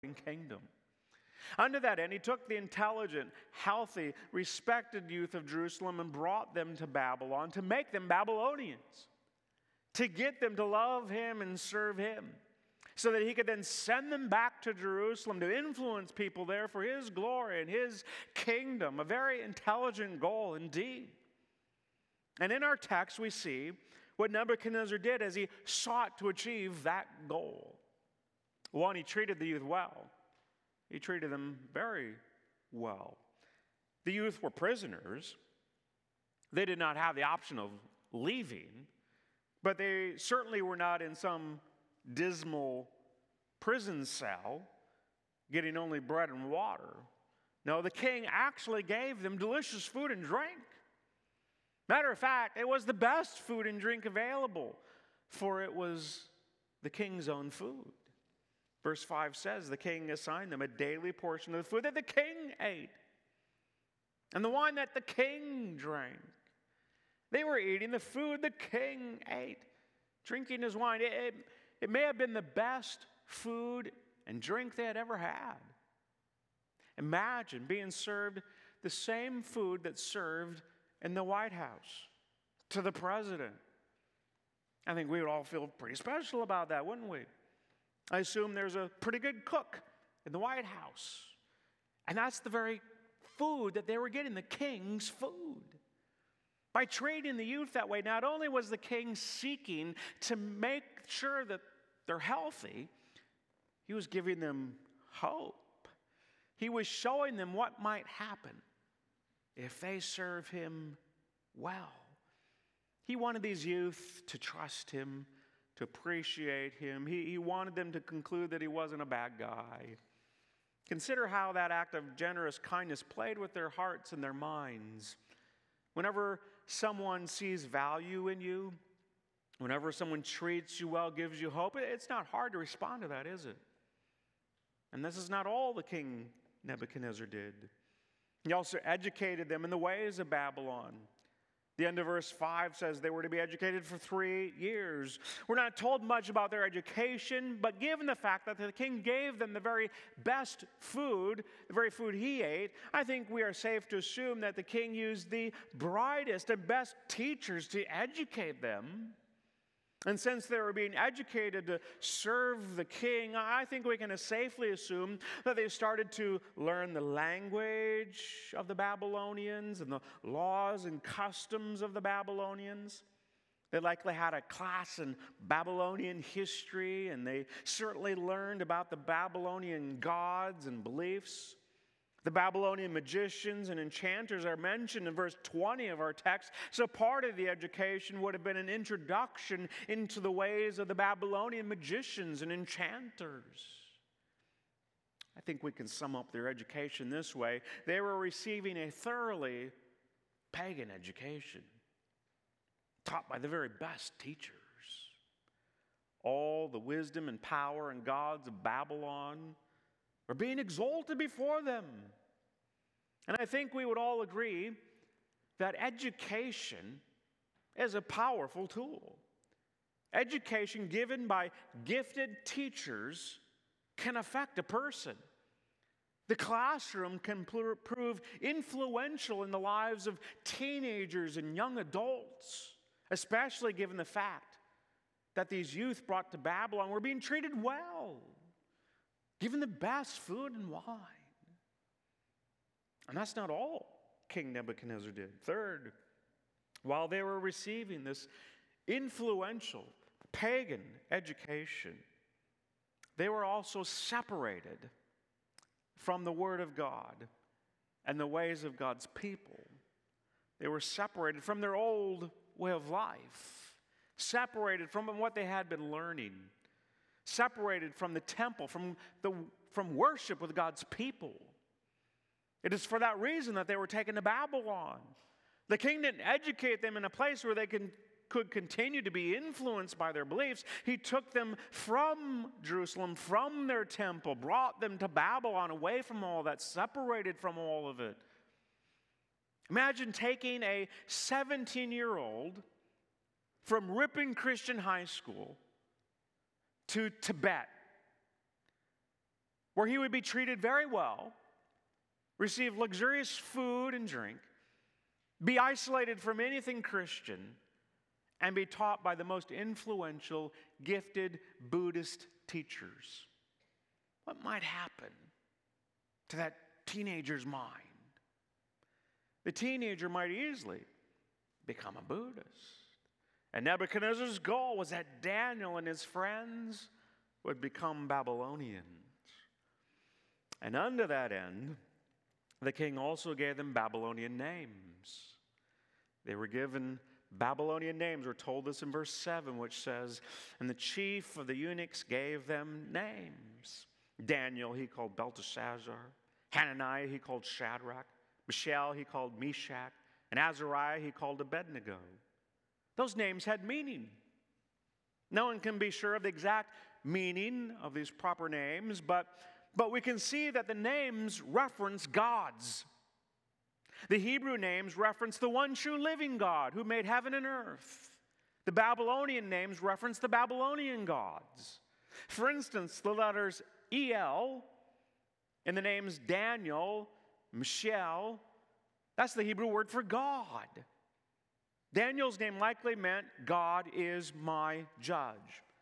kingdom. Under that end, he took the intelligent, healthy, respected youth of Jerusalem and brought them to Babylon to make them Babylonians, to get them to love him and serve him, so that he could then send them back to Jerusalem to influence people there for his glory and his kingdom. A very intelligent goal indeed. And in our text, we see what Nebuchadnezzar did as he sought to achieve that goal. One, he treated the youth well. He treated them very well. The youth were prisoners. They did not have the option of leaving, but they certainly were not in some dismal prison cell getting only bread and water. No, the king actually gave them delicious food and drink. Matter of fact, it was the best food and drink available, for it was the king's own food. Verse 5 says the king assigned them a daily portion of the food that the king ate and the wine that the king drank. They were eating the food the king ate, drinking his wine. It may have been the best food and drink they had ever had. Imagine being served the same food that's served in the White House to the president. I think we would all feel pretty special about that, wouldn't we? I assume there's a pretty good cook in the White House. And that's the very food that they were getting, the king's food. By treating the youth that way, not only was the king seeking to make sure that they're healthy, he was giving them hope. He was showing them what might happen if they serve him well. He wanted these youth to trust him, to appreciate him. He wanted them to conclude that he wasn't a bad guy. Consider how that act of generous kindness played with their hearts and their minds. Whenever someone sees value in you, whenever someone treats you well, gives you hope, it's not hard to respond to that, is it? And this is not all the king Nebuchadnezzar did. He also educated them in the ways of Babylon. The end of verse 5 says they were to be educated for 3 years. We're not told much about their education, but given the fact that the king gave them the very best food, the very food he ate, I think we are safe to assume that the king used the brightest and best teachers to educate them. And since they were being educated to serve the king, I think we can safely assume that they started to learn the language of the Babylonians and the laws and customs of the Babylonians. They likely had a class in Babylonian history, and they certainly learned about the Babylonian gods and beliefs. The Babylonian magicians and enchanters are mentioned in verse 20 of our text, so part of the education would have been an introduction into the ways of the Babylonian magicians and enchanters. I think we can sum up their education this way. They were receiving a thoroughly pagan education, taught by the very best teachers. All the wisdom and power and gods of Babylon are being exalted before them. And I think we would all agree that education is a powerful tool. Education given by gifted teachers can affect a person. The classroom can prove influential in the lives of teenagers and young adults, especially given the fact that these youth brought to Babylon were being treated well, given the best food and wine. And that's not all King Nebuchadnezzar did. Third, while they were receiving this influential pagan education, they were also separated from the Word of God and the ways of God's people. They were separated from their old way of life, separated from what they had been learning, separated from the temple, from worship with God's people. It is for that reason that they were taken to Babylon. The king didn't educate them in a place where they could continue to be influenced by their beliefs. He took them from Jerusalem, from their temple, brought them to Babylon, away from all that, separated from all of it. Imagine taking a 17-year-old from Ripon Christian High School to Tibet, where he would be treated very well, receive luxurious food and drink, be isolated from anything Christian, and be taught by the most influential, gifted Buddhist teachers. What might happen to that teenager's mind? The teenager might easily become a Buddhist. And Nebuchadnezzar's goal was that Daniel and his friends would become Babylonians. And unto that end, the king also gave them Babylonian names. They were given Babylonian names. We're told this in verse 7, which says, and the chief of the eunuchs gave them names. Daniel he called Belteshazzar. Hananiah he called Shadrach. Mishael he called Meshach. And Azariah he called Abednego. Those names had meaning. No one can be sure of the exact meaning of these proper names, but we can see that the names reference gods. The Hebrew names reference the one true living God who made heaven and earth. The Babylonian names reference the Babylonian gods. For instance, the letters El in the names Daniel, Mishael, that's the Hebrew word for God. Daniel's name likely meant God is my judge.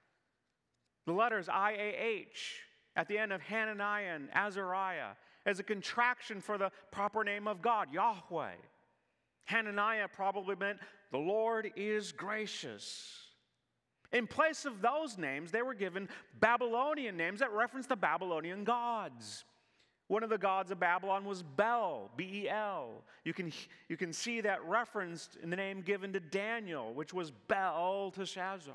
The letters IAH at the end of Hananiah and Azariah as a contraction for the proper name of God, Yahweh. Hananiah probably meant the Lord is gracious. In place of those names, they were given Babylonian names that reference the Babylonian gods. One of the gods of Babylon was Bel, B-E-L. You can see that referenced in the name given to Daniel, which was Belteshazzar.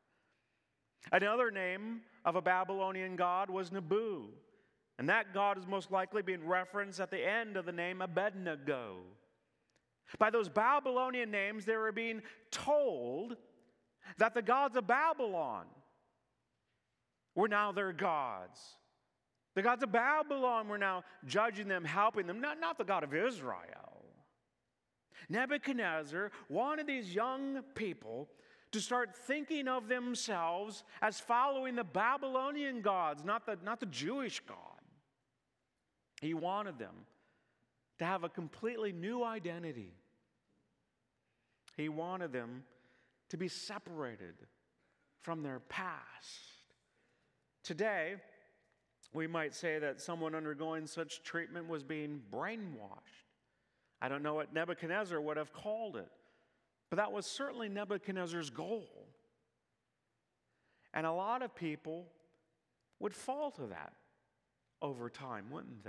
Another name of a Babylonian god was Nabu. And that god is most likely being referenced at the end of the name Abednego. By those Babylonian names, they were being told that the gods of Babylon were now their gods. The gods of Babylon were now judging them, helping them, not the God of Israel. Nebuchadnezzar wanted these young people to start thinking of themselves as following the Babylonian gods, not the Jewish God. He wanted them to have a completely new identity. He wanted them to be separated from their past. Today, we might say that someone undergoing such treatment was being brainwashed. I don't know what Nebuchadnezzar would have called it, but that was certainly Nebuchadnezzar's goal. And a lot of people would fall to that over time, wouldn't they?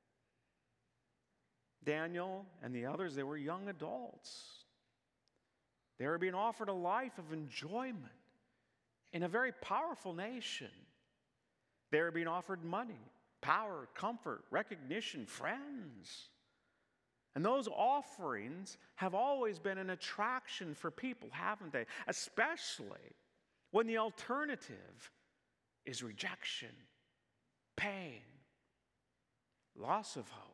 Daniel and the others, they were young adults. They were being offered a life of enjoyment in a very powerful nation. They were being offered money, power, comfort, recognition, friends. And those offerings have always been an attraction for people, haven't they? Especially when the alternative is rejection, pain, loss of hope.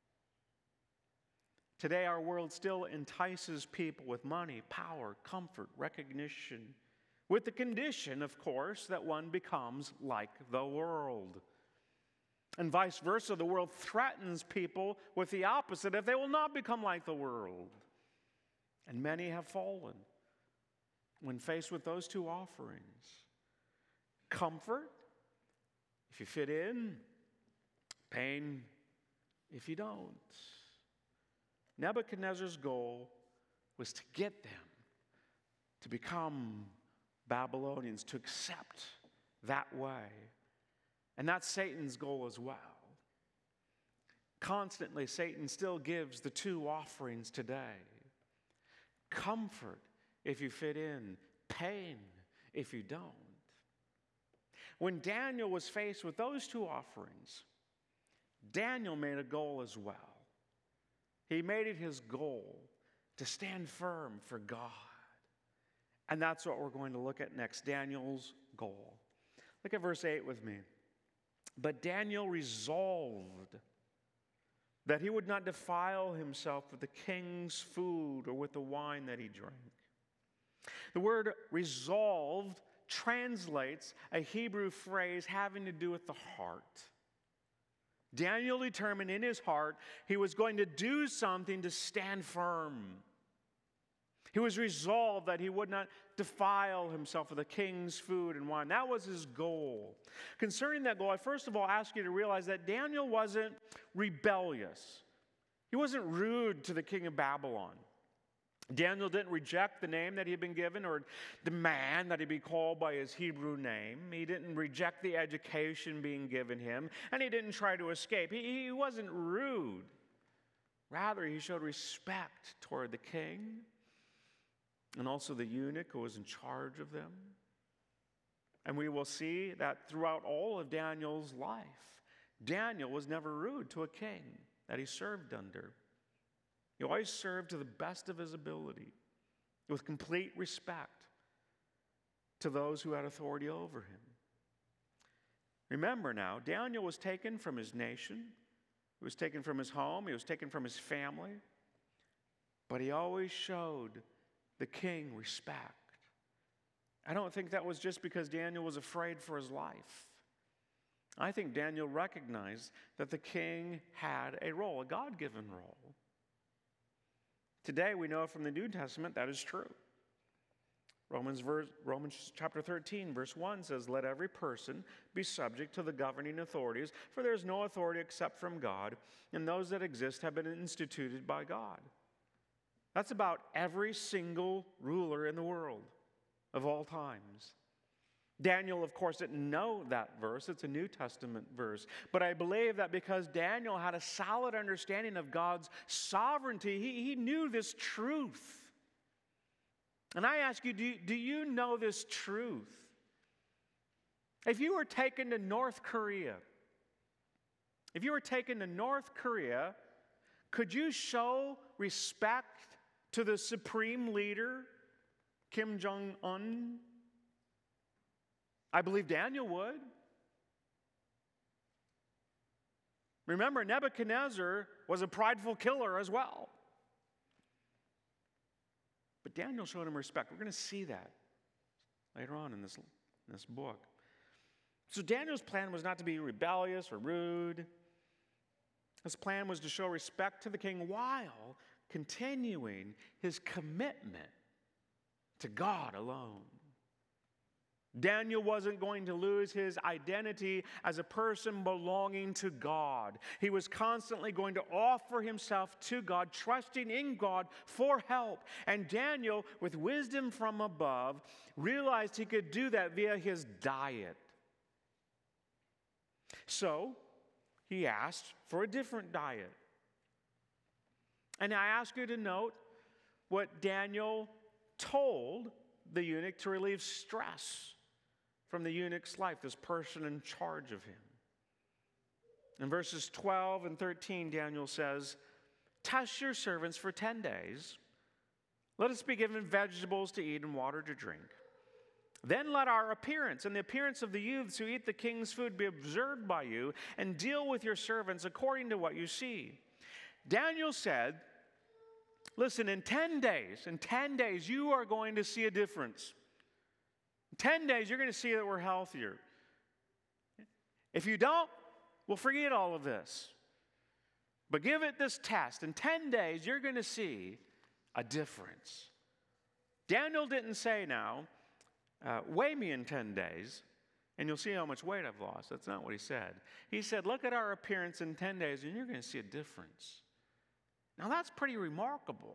Today, our world still entices people with money, power, comfort, recognition, with the condition, of course, that one becomes like the world. And vice versa, the world threatens people with the opposite if they will not become like the world. And many have fallen when faced with those two offerings. Comfort, if you fit in, pain, if you don't. Nebuchadnezzar's goal was to get them to become Babylonians, to accept that way. And that's Satan's goal as well. Constantly, Satan still gives the two offerings today. Comfort if you fit in, pain if you don't. When Daniel was faced with those two offerings, Daniel made a goal as well. He made it his goal to stand firm for God. And that's what we're going to look at next, Daniel's goal. Look at verse 8 with me. But Daniel resolved that he would not defile himself with the king's food or with the wine that he drank. The word resolved translates a Hebrew phrase having to do with the heart. Daniel determined in his heart he was going to do something to stand firm. He was resolved that he would not defile himself with the king's food and wine. That was his goal. Concerning that goal, I first of all ask you to realize that Daniel wasn't rebellious. He wasn't rude to the king of Babylon. Daniel didn't reject the name that he had been given or demand that he be called by his Hebrew name. He didn't reject the education being given him, and he didn't try to escape. He wasn't rude. Rather, he showed respect toward the king and also the eunuch who was in charge of them. And we will see that throughout all of Daniel's life, Daniel was never rude to a king that he served under. He always served to the best of his ability, with complete respect to those who had authority over him. Remember now, Daniel was taken from his nation, he was taken from his home, he was taken from his family, but he always showed the king respect. I don't think that was just because Daniel was afraid for his life. I think Daniel recognized that the king had a role, a God-given role. Today, we know from the New Testament that is true. Romans chapter 13, verse 1 says, "Let every person be subject to the governing authorities, for there is no authority except from God, and those that exist have been instituted by God." That's about every single ruler in the world of all times. Daniel, of course, didn't know that verse. It's a New Testament verse. But I believe that because Daniel had a solid understanding of God's sovereignty, he knew this truth. And I ask you, do you know this truth? If you were taken to North Korea, could you show respect to the supreme leader, Kim Jong-un? I believe Daniel would. Remember, Nebuchadnezzar was a prideful killer as well. But Daniel showed him respect. We're going to see that later on in this book. So Daniel's plan was not to be rebellious or rude. His plan was to show respect to the king while continuing his commitment to God alone. Daniel wasn't going to lose his identity as a person belonging to God. He was constantly going to offer himself to God, trusting in God for help. And Daniel, with wisdom from above, realized he could do that via his diet. So, he asked for a different diet. And I ask you to note what Daniel told the eunuch to relieve stress from the eunuch's life, this person in charge of him. In verses 12 and 13, Daniel says, "Test your servants for 10 days. Let us be given vegetables to eat and water to drink. Then let our appearance and the appearance of the youths who eat the king's food be observed by you, and deal with your servants according to what you see." Daniel said, listen, in 10 days, you are going to see a difference. In 10 days, you're going to see that we're healthier. If you don't, we'll forget all of this. But give it this test. In 10 days, you're going to see a difference. Daniel didn't say now, weigh me in 10 days, and you'll see how much weight I've lost. That's not what he said. He said, look at our appearance in 10 days, and you're going to see a difference. Now, that's pretty remarkable.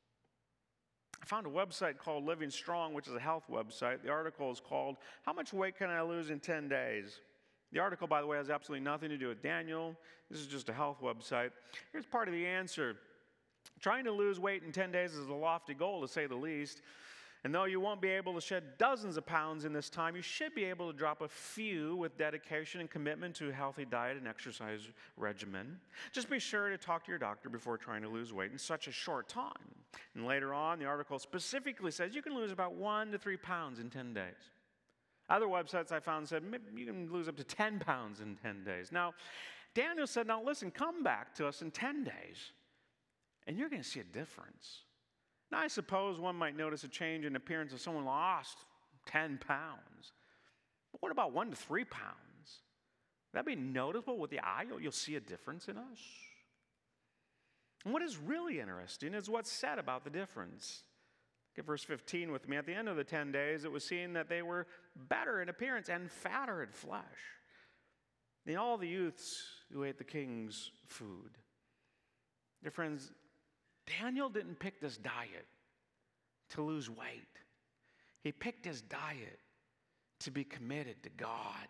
I found a website called Living Strong, which is a health website. The article is called, "How Much Weight Can I Lose in 10 Days?" The article, by the way, has absolutely nothing to do with Daniel. This is just a health website. Here's part of the answer. Trying to lose weight in 10 days is a lofty goal, to say the least. And though you won't be able to shed dozens of pounds in this time, you should be able to drop a few with dedication and commitment to a healthy diet and exercise regimen. Just be sure to talk to your doctor before trying to lose weight in such a short time. And later on, the article specifically says you can lose about 1 to 3 pounds in 10 days. Other websites I found said you can lose up to 10 pounds in 10 days. Now, Daniel said, now listen, come back to us in 10 days, and you're going to see a difference. Now, I suppose one might notice a change in appearance if someone lost 10 pounds. But what about 1 to 3 pounds? That'd be noticeable with the eye. You'll see a difference in us. And what is really interesting is what's said about the difference. Look at verse 15 with me. At the end of the 10 days, it was seen that they were better in appearance and fatter in flesh than all the youths who ate the king's food. Dear friends, Daniel didn't pick this diet to lose weight. He picked his diet to be committed to God.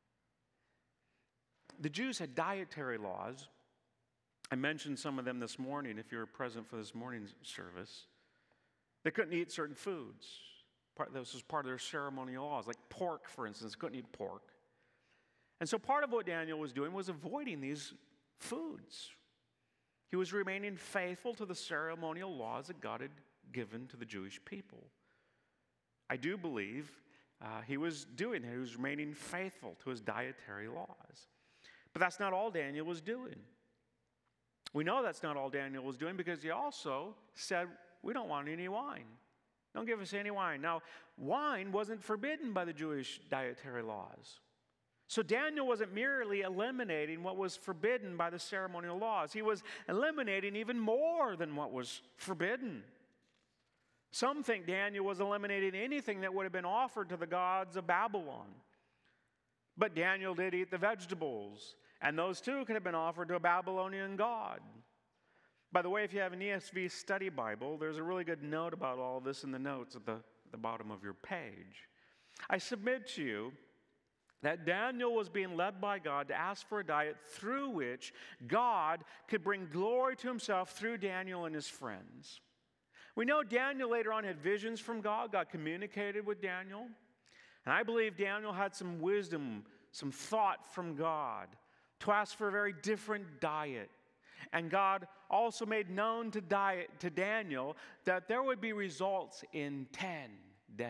The Jews had dietary laws. I mentioned some of them this morning if you were present for this morning's service. They couldn't eat certain foods. This was part of their ceremonial laws. Like pork, for instance, couldn't eat pork. And so part of what Daniel was doing was avoiding these foods. He was remaining faithful to the ceremonial laws that God had given to the Jewish people. I do believe he was doing that. He was remaining faithful to his dietary laws. But that's not all Daniel was doing. We know that's not all Daniel was doing because he also said, we don't want any wine. Don't give us any wine. Now, wine wasn't forbidden by the Jewish dietary laws. So Daniel wasn't merely eliminating what was forbidden by the ceremonial laws. He was eliminating even more than what was forbidden. Some think Daniel was eliminating anything that would have been offered to the gods of Babylon. But Daniel did eat the vegetables, and those too could have been offered to a Babylonian god. By the way, if you have an ESV study Bible, there's a really good note about all of this in the notes at the bottom of your page. I submit to you that Daniel was being led by God to ask for a diet through which God could bring glory to himself through Daniel and his friends. We know Daniel later on had visions from God. God communicated with Daniel. And I believe Daniel had some wisdom, some thought from God to ask for a very different diet. And God also made known to Daniel that there would be results in 10 days.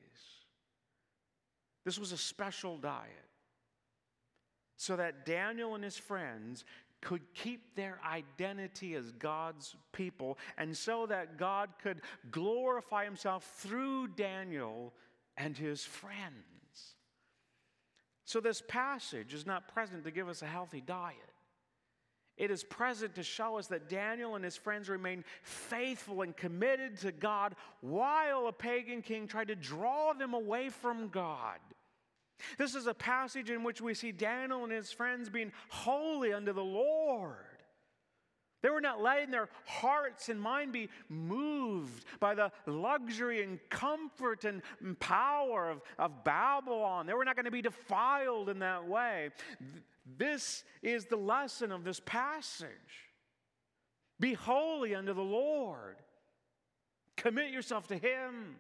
This was a special diet so that Daniel and his friends could keep their identity as God's people and so that God could glorify himself through Daniel and his friends. So this passage is not present to give us a healthy diet. It is present to show us that Daniel and his friends remained faithful and committed to God while a pagan king tried to draw them away from God. This is a passage in which we see Daniel and his friends being holy unto the Lord. They were not letting their hearts and mind be moved by the luxury and comfort and power of Babylon. They were not going to be defiled in that way. This is the lesson of this passage. Be holy unto the Lord. Commit yourself to Him.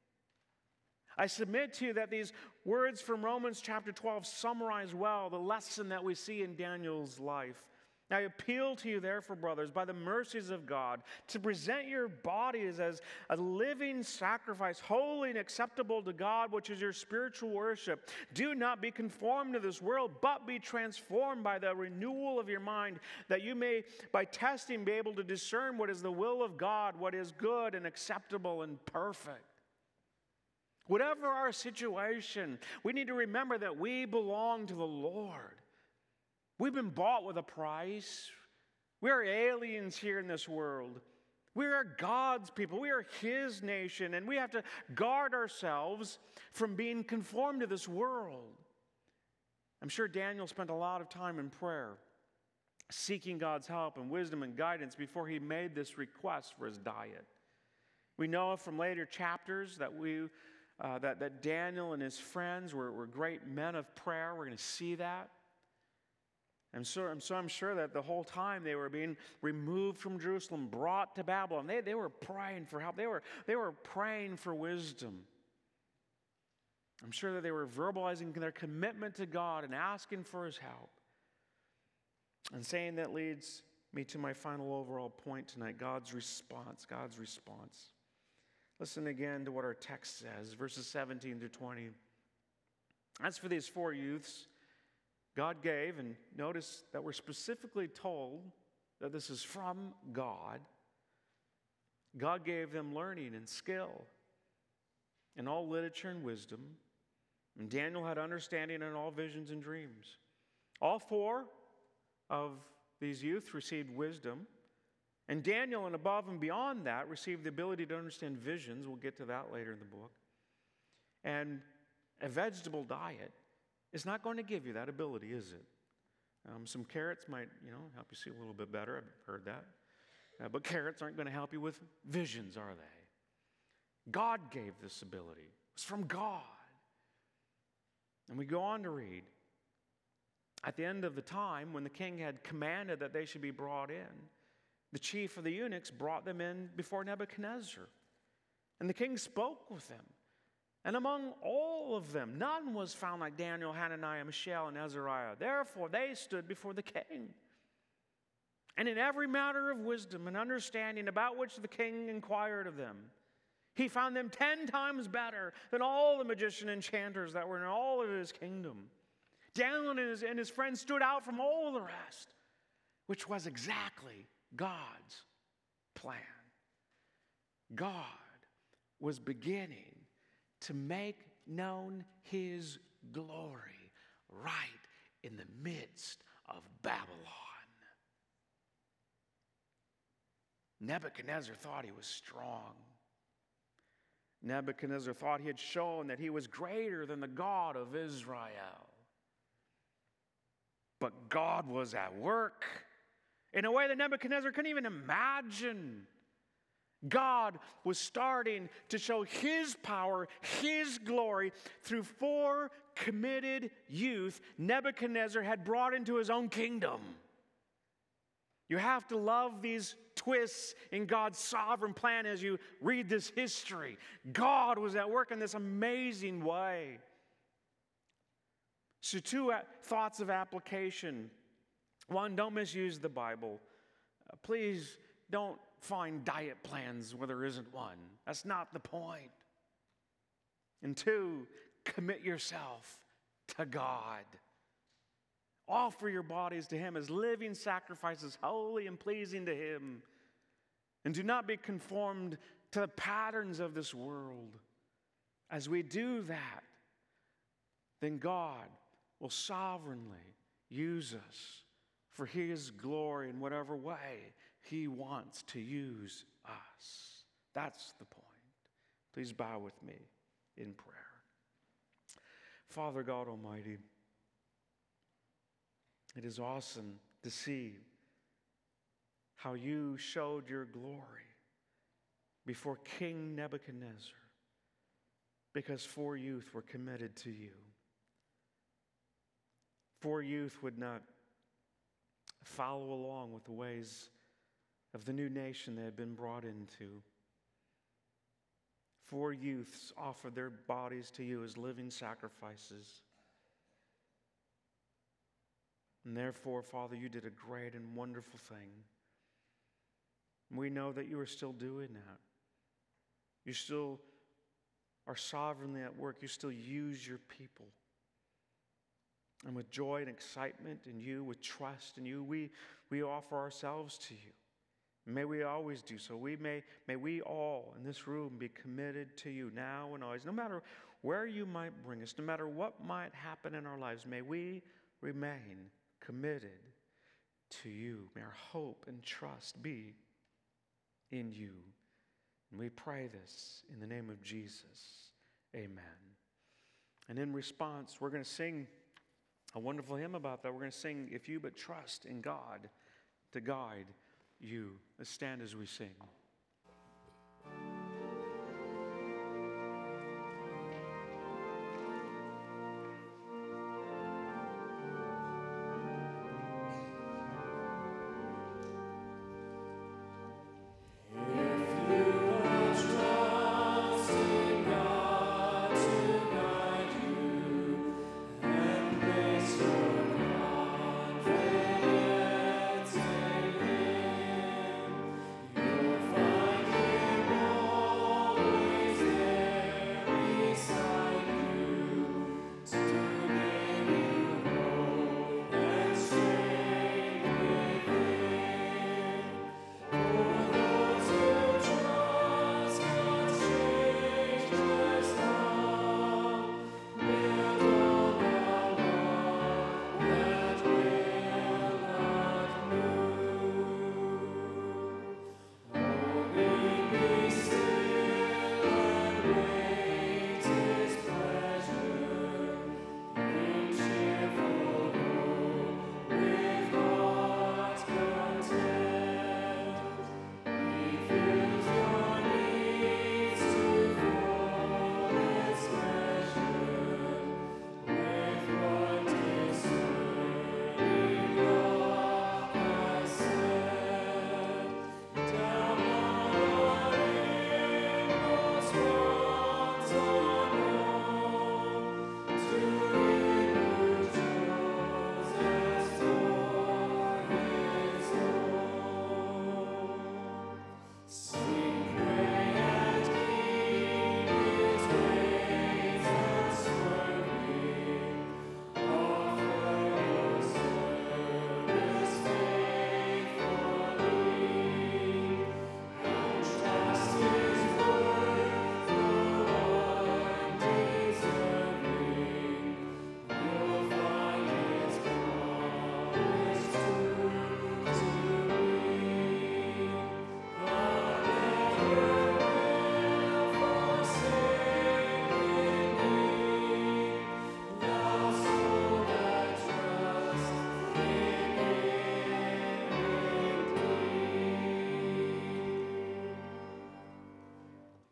I submit to you that these words from Romans chapter 12 summarize well the lesson that we see in Daniel's life. I appeal to you, therefore, brothers, by the mercies of God, to present your bodies as a living sacrifice, holy and acceptable to God, which is your spiritual worship. Do not be conformed to this world, but be transformed by the renewal of your mind, that you may, by testing, be able to discern what is the will of God, what is good and acceptable and perfect. Whatever our situation, we need to remember that we belong to the Lord. We've been bought with a price. We are aliens here in this world. We are God's people. We are His nation, and we have to guard ourselves from being conformed to this world. I'm sure Daniel spent a lot of time in prayer, seeking God's help and wisdom and guidance before he made this request for his diet. We know from later chapters that that Daniel and his friends were great men of prayer. We're going to see that. And so I'm sure that the whole time they were being removed from Jerusalem, brought to Babylon, they were praying for help. They were praying for wisdom. I'm sure that they were verbalizing their commitment to God and asking for His help. And saying that leads me to my final overall point tonight, God's response. God's response. Listen again to what our text says, verses 17 through 20. As for these 4 youths, God gave, and notice that we're specifically told that this is from God. God gave them learning and skill in all literature and wisdom. And Daniel had understanding in all visions and dreams. All four of these youth received wisdom, and Daniel, and above and beyond that, received the ability to understand visions. We'll get to that later in the book. And a vegetable diet is not going to give you that ability, is it? Some carrots might, help you see a little bit better. I've heard that. But carrots aren't going to help you with visions, are they? God gave this ability. It's from God. And we go on to read, at the end of the time, when the king had commanded that they should be brought in, the chief of the eunuchs brought them in before Nebuchadnezzar. And the king spoke with them. And among all of them, none was found like Daniel, Hananiah, Mishael, and Azariah. Therefore, they stood before the king. And in every matter of wisdom and understanding about which the king inquired of them, he found them 10 times better than all the magician and enchanters that were in all of his kingdom. Daniel and his friends stood out from all the rest, which was exactly God's plan. God was beginning to make known his glory right in the midst of Babylon. Nebuchadnezzar thought he was strong. Nebuchadnezzar thought he had shown that he was greater than the God of Israel. But God was at work in a way that Nebuchadnezzar couldn't even imagine. God was starting to show his power, his glory through 4 committed youth Nebuchadnezzar had brought into his own kingdom. You have to love these twists in God's sovereign plan as you read this history. God was at work in this amazing way. So 2 thoughts of application. 1, don't misuse the Bible. Please don't find diet plans where there isn't one. That's not the point. And 2, commit yourself to God. Offer your bodies to him as living sacrifices, holy and pleasing to him. And do not be conformed to the patterns of this world. As we do that, then God will sovereignly use us for his glory in whatever way he wants to use us. That's the point. Please bow with me in prayer. Father God Almighty, it is awesome to see how you showed your glory before King Nebuchadnezzar because 4 youth were committed to you. 4 youth would not follow along with the ways of the new nation they had been brought into. 4 youths offered their bodies to you as living sacrifices. And therefore, Father, you did a great and wonderful thing. We know that you are still doing that. You still are sovereignly at work. You still use your people. And with joy and excitement in you, with trust in you, we offer ourselves to you. May we always do so. May we all in this room be committed to you now and always. No matter where you might bring us, no matter what might happen in our lives, may we remain committed to you. May our hope and trust be in you. And we pray this in the name of Jesus. Amen. And in response, we're going to sing a wonderful hymn about that. We're going to sing, "If You But Trust in God to Guide You." Let's stand as we sing.